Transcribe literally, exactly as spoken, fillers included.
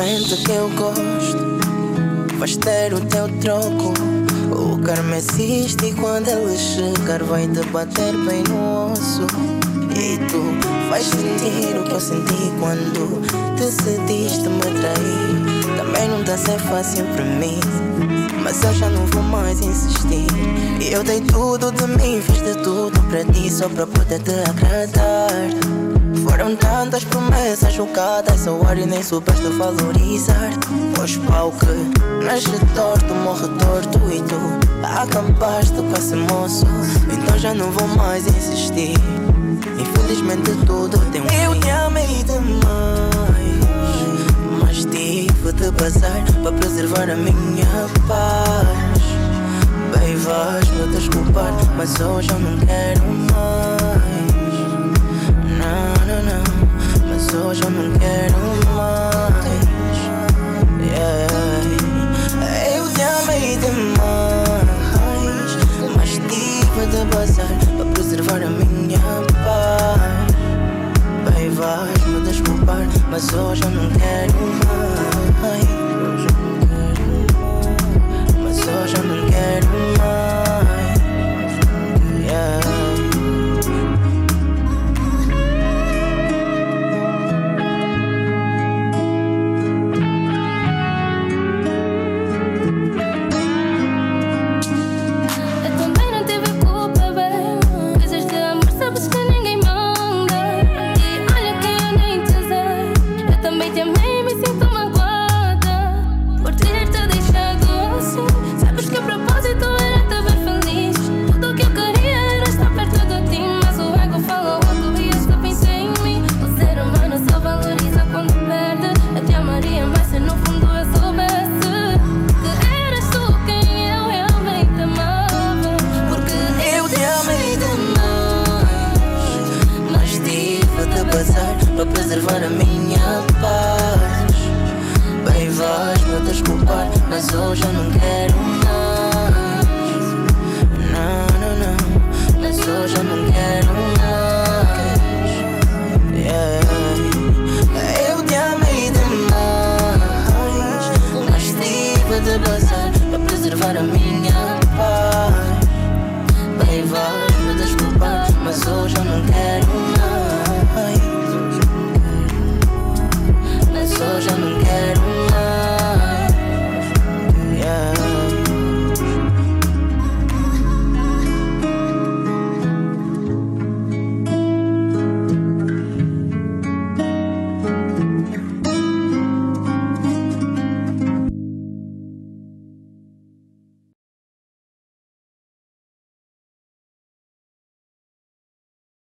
Infelizmente que eu gosto vais ter o teu troco. O karma existe e quando ele chegar vai te bater bem no osso. E tu vais sentir o que eu senti quando decidiste me trair. Também não tá a ser fácil para mim, mas eu já não vou mais insistir. E eu dei tudo de mim, fiz de tudo para ti só para poder te agradar. Foram tantas promessas jogadas ao ar e nem soubeste valorizar. Pois pau que nasce torto, morre torto e tu acabaste com esse moço. Então já não vou mais insistir. Infelizmente tudo tem um fim. Eu te amei demais, mas tive de bazar para preservar a minha paz. Bem, vais-me desculpar, mas hoje eu não quero mais. Não, não, não, mas hoje eu não quero mais. Yeah. Eu te amei demais, mas tive de bazar para preservar a minha paz. Bem, vais-me desculpar, mas hoje eu não quero mais. Mas hoje eu não quero mais. Yeah. Para preservar a minha paz. Bem, vais-me desculpar, mas hoje eu não quero mais. Não, não, não, mas hoje eu não quero mais. Yeah. Eu te amei demais, mas tive de bazar para preservar a minha